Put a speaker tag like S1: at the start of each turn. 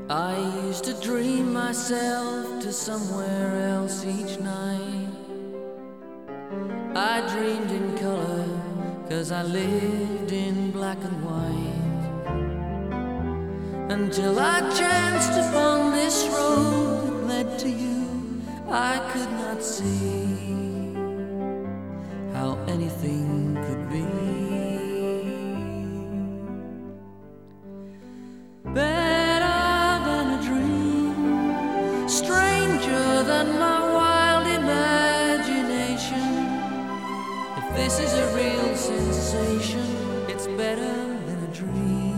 S1: I used to dream myself to somewhere else each night. I dreamed in color, 'cause I lived in black and white. Until I chanced upon this road that led to you, I could not see how anything could be better than a dream, stranger than my wild imagination. If this is a real sensation, it's better than a dream.